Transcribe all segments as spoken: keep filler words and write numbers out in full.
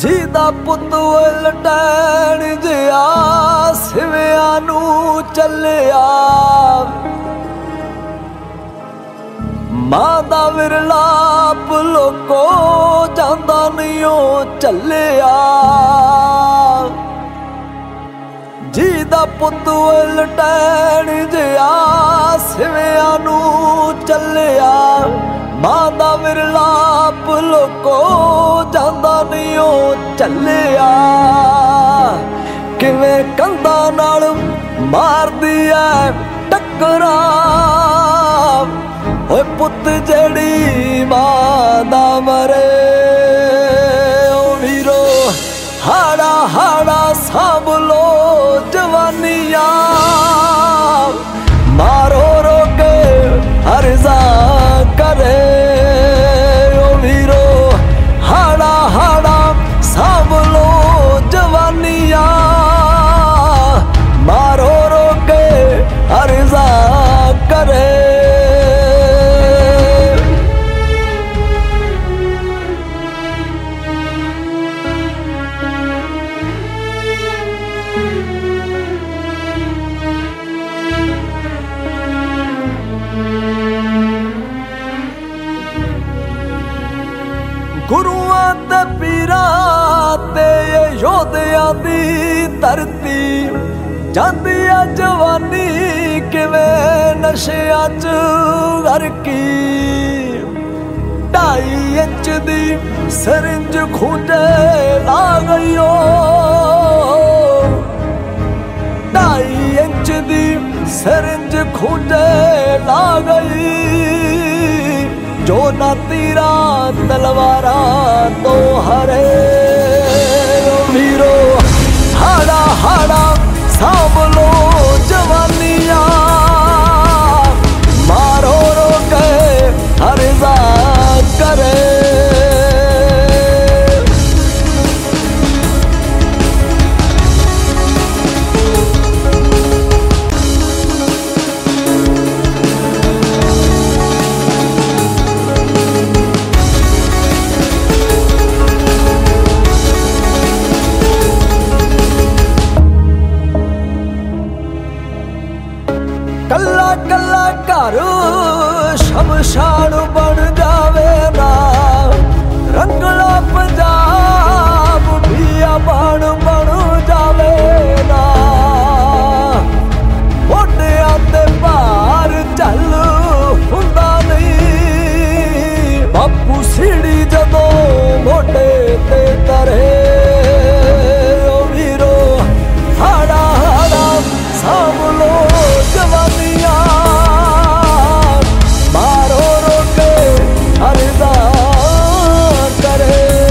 ਜਿਹਦਾ ਪੁੱਤ ਲਟੈਣ ਜਿਆ ਸਿਵਿਆਂ ਨੂੰ ਚੱਲਿਆ, ਮਾਂ ਦਾ ਵਿਰਲਾਪ ਲੋਕੋ ਜਾਂਦਾ ਨਹੀਂ ਉਹ ਚੱਲਿਆ। ਜਿਹਦਾ ਪੁੱਤ ਲਟੈਣ ਜਿਆ ਸਿਵਿਆਂ ਨੂੰ ਚੱਲਿਆ, ਮਾਂ ਦਾ ਵਿਰਲਾਪ ਲੋਕੋ ਜਾਂਦਾ ਨਹੀਂ ਉਹ ਚੱਲਿਆ। ਕਿਵੇਂ ਕੰਧਾਂ ਨਾਲ ਮਾਰਦੀ ਐ ਟੱਕਰਾਂ, ਓਏ ਪੁੱਤ ਜਿਹੜੀ ਮਾਂ ਦਾ ਮਰੇ, ਓ ਵੀਰੋ ਹਾੜਾ ਹਾੜਾ ਸਾਂਭ ਲੋ ਜਵਾਨੀਆਂ, ਮਾਰੋ ਰੋ ਕੇ ਅਰਜ਼ਾ करे। ओ वीरो हाड़ा हाड़ा साँभ लो जवानियाँ, मारो रो के अर्जा करे। गुरुआं ते पीरां ते योधियां दी धरती, जांदी आ जवानी किवें नशियां च गरकी। ढाई इंच दी सरिंज खूंजे ला गई ओ, ढाई इंच दी सरिंज खूंजे ला गई। जो ना तीरा तलवारा तो हरे, ओ वीरो हाड़ा हाड़ा साँभ लो जवानियाँ, मारो रो के अर्जा करे। कल्ला कल्ला घर शमशान बन जावे ना, रंगला पंजाब बियाबान बन जावे ना। मोढियां ते भार झल हुंदा नहीं, बापू सीढ़ी जदों मोढे ते तरे, ओ वीरो हाड़ा हाड़ा साँभ लो जवानियाँ, मारो रो के अर्जा करे।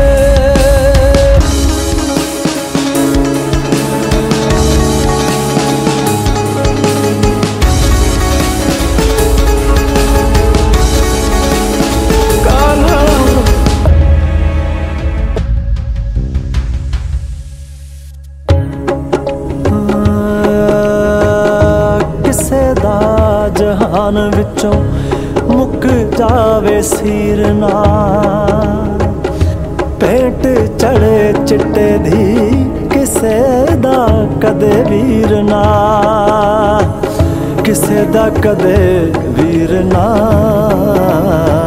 जहान विचों मुक जावे सीर ना, पेट चढ़े चिट्टे दी किसे दा कदे वीर ना, किसे दा कदे वीर ना।